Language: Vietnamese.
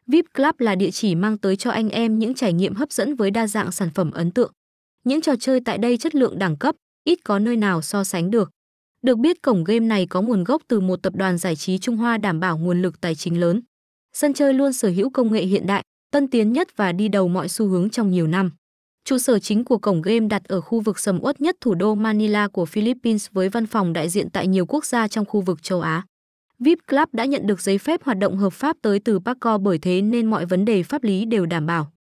VIP Club là địa chỉ mang tới cho anh em những trải nghiệm hấp dẫn với đa dạng sản phẩm ấn tượng. Những trò chơi tại đây chất lượng đẳng cấp, ít có nơi nào so sánh được. Được biết cổng game này có nguồn gốc từ một tập đoàn giải trí Trung Hoa đảm bảo nguồn lực tài chính lớn. Sân chơi luôn sở hữu công nghệ hiện đại, tân tiến nhất và đi đầu mọi xu hướng trong nhiều năm. Trụ sở chính của cổng game đặt ở khu vực sầm uất nhất thủ đô Manila của Philippines với văn phòng đại diện tại nhiều quốc gia trong khu vực châu Á. VIP Club đã nhận được giấy phép hoạt động hợp pháp tới từ PACO, bởi thế nên mọi vấn đề pháp lý đều đảm bảo.